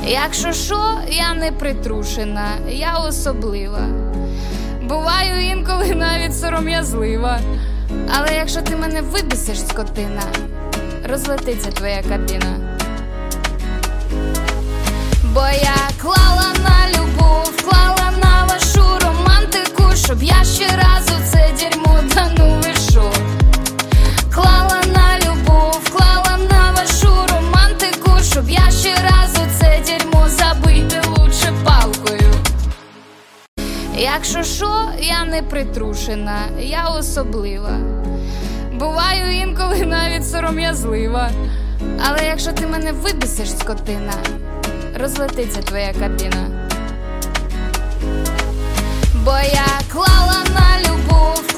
Якщо що, я не притрушена, я особлива. Буваю інколи навіть сором'язлива. Але якщо ти мене вибісиш, скотина, розлетиться твоя кабіна. Бо я клала на любов, клала на вашу романтику, щоб я ще разу це дерьмо, да ну ви шо. Клала на любов, клала на вашу романтику, щоб я ще разу це дерьмо забити лучше палкою. Якщо що, я не притрушена, я особлива. Буваю інколи навіть сором'язлива. Але якщо ти мене вибісиш, скотина, розлетиться твоя кабіна. Бо я клала на любов,